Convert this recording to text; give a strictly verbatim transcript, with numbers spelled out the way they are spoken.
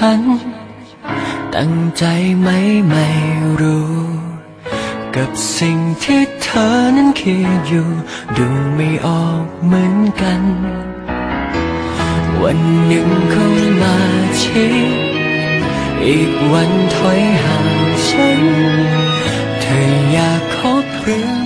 ฉันตั้งใจไหมไม่รู้กับสิ่งที่เธอนั้นคิดอยู่ดูไม่ออกเหมือนกันวันหนึ่งเข้ามาชิดอีกวันถอยห่างฉันเธออยากคบหรือ